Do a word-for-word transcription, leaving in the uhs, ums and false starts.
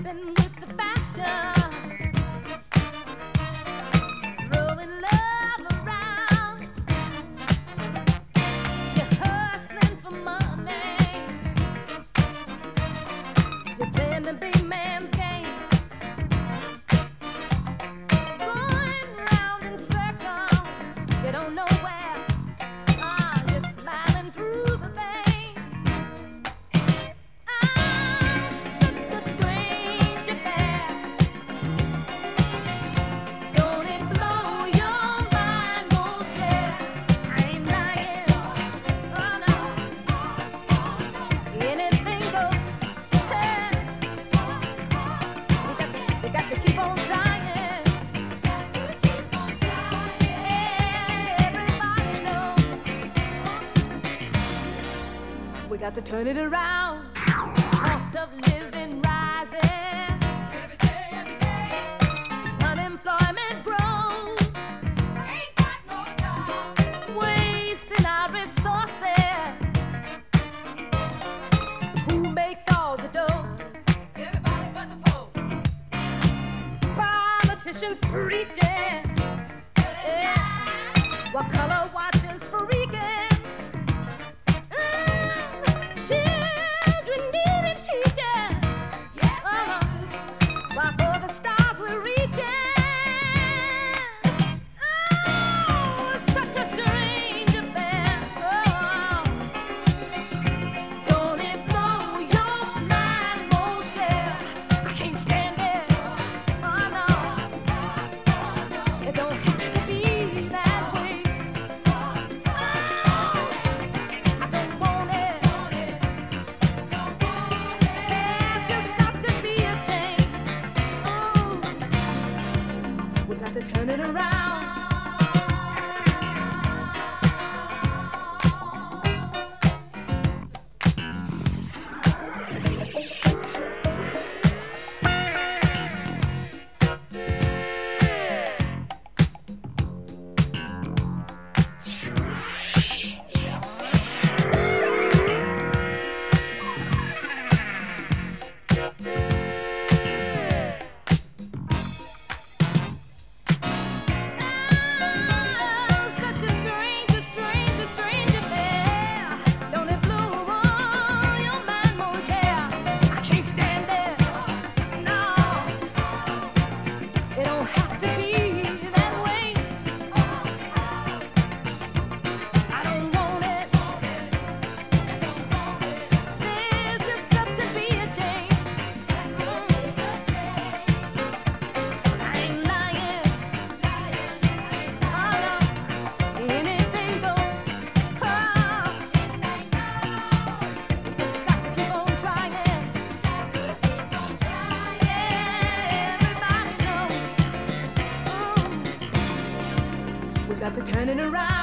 keeping with the fashion, throwing love around. You're hustling for money, you're playing the big man's game, going round in circles, you don't know where. Ah, you're smiling through the pain. I'm such a strange affair. Don't it blow your mind, won't share? I ain't lying. Oh no. Anything goes. Hey. We got to, we got to keep on trying. Everybody knows we got to turn it around. Cost of living rises. Every day, every day. Unemployment grows. Ain't got no job. Wasting our resources. Who makes all the dough? Everybody but the poor. Politicians preaching. Yeah. What color watches freaking? Children needing teaching. Yes, uh-huh. While for the stars we're reaching. Oh, such a strange affair. Oh, don't it blow your mind, won't share? I can't stand it. Oh no, it don't have to be that way. Oh, I don't want it. There's just got to be a change. Oh, we've got to turn it around. Such a strange, a strange, a strange affair. Don't it blow your mind, won't share? I can't stand it. No, it don't have to be that way. I don't want it. There's just got to be a change. I ain't lying. Oh no, anything goes. Oh, we just got to keep on trying. Everybody knows. Ooh, we've got to turn it around.